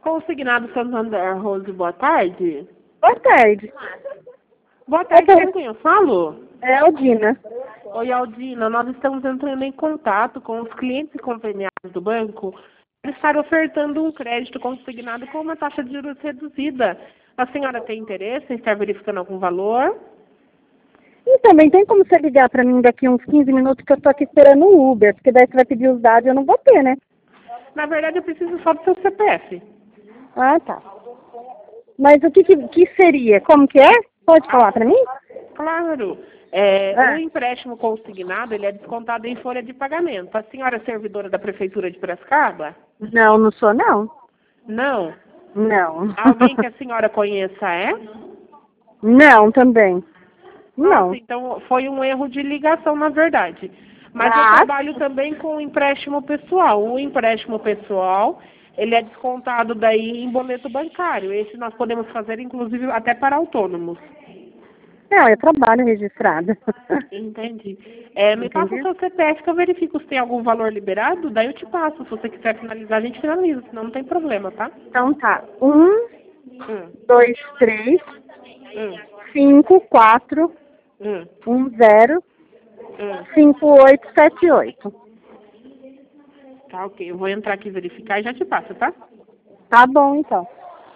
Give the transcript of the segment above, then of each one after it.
Consignado Santander Rose, boa tarde. Boa tarde. Boa tarde, com quem eu falo? É Aldina. Oi, Aldina, nós estamos entrando em contato com os clientes conveniados do banco para estar ofertando um crédito consignado com uma taxa de juros reduzida. A senhora tem interesse em estar verificando algum valor? E também tem como você ligar para mim daqui uns 15 minutos que eu estou aqui esperando o Uber, porque daí você vai pedir os dados e eu não vou ter, né? Na verdade, eu preciso só do seu CPF. Ah, tá. Mas o que seria? Como que é? Pode falar para mim? Claro. O empréstimo consignado, ele é descontado em folha de pagamento. A senhora é servidora da Prefeitura de Piracicaba? Não, não sou não. Não. Não. Alguém que a senhora conheça é? Não, também. Nossa, Não. então foi um erro de ligação, na verdade. Mas eu Ah, trabalho também com empréstimo pessoal. O empréstimo pessoal, ele é descontado daí em boleto bancário. Esse nós podemos fazer, inclusive, até para autônomos. não, eu trabalho registrada. Entendi. Me passa o Entendi? seu CPF que eu verifico se tem algum valor liberado, daí eu te passo. Se você quiser finalizar, a gente finaliza, senão não tem problema, tá? Então tá. Hum, 2, 3, hum, 5, 4, hum, 0, hum. 5878. Tá, ok. Eu vou entrar aqui e verificar e já te passo, tá? Tá bom, então.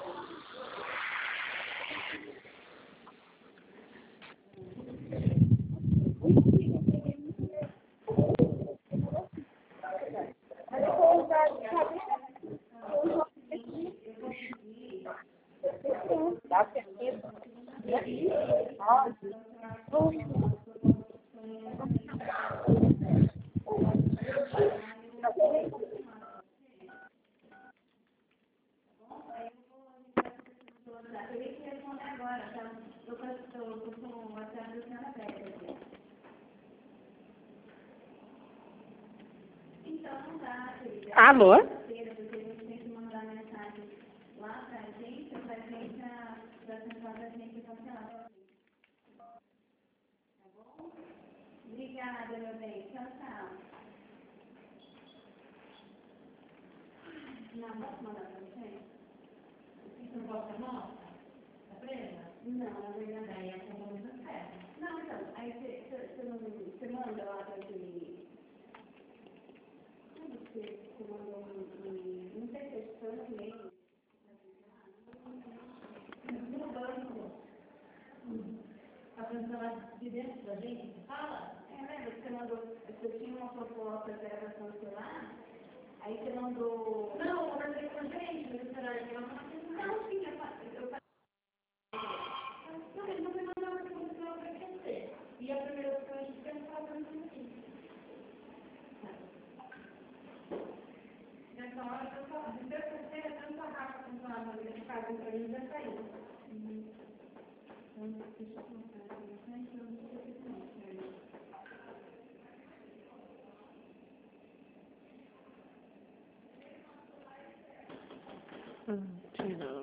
Alô? Tira.